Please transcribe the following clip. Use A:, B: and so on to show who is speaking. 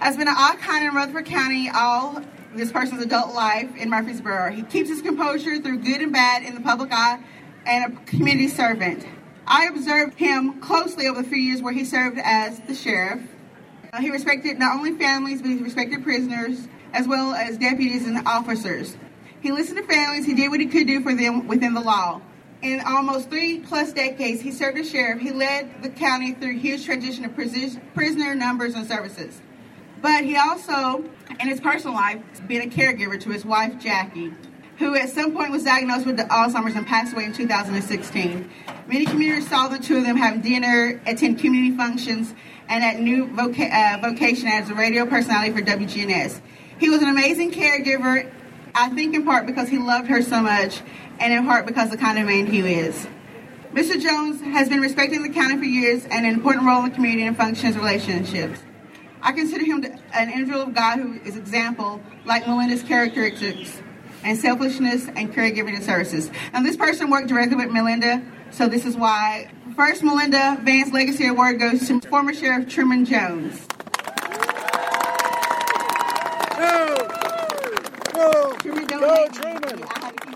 A: has been an icon in Rutherford County all this person's adult life in Murfreesboro. He keeps his composure through good and bad in the public eye and a community servant. I observed him closely over the few years where he served as the sheriff. He respected not only families, but he respected prisoners, as well as deputies and officers. He listened to families. He did what he could do for them within the law. In almost 3+ decades, he served as sheriff. He led the county through a huge transition of prisoner numbers and services. But he also, in his personal life, been a caregiver to his wife, Jackie, who at some point was diagnosed with Alzheimer's and passed away in 2016. Many commuters saw the two of them have dinner, attend community functions, and at new vocation as a radio personality for WGNS. He was an amazing caregiver, I think in part because he loved her so much, and in part because of the kind of man he is. Mr. Jones has been respected in the county for years and an important role in the community and functions relationships. I consider him an individual of God who is example, like Melinda's characteristics and selfishness and caregiving and services. Now, this person worked directly with Melinda, so this is why. First, Melinda Vance Legacy Award goes to former Sheriff Truman Jones. Truman, don't hate me. I had to keep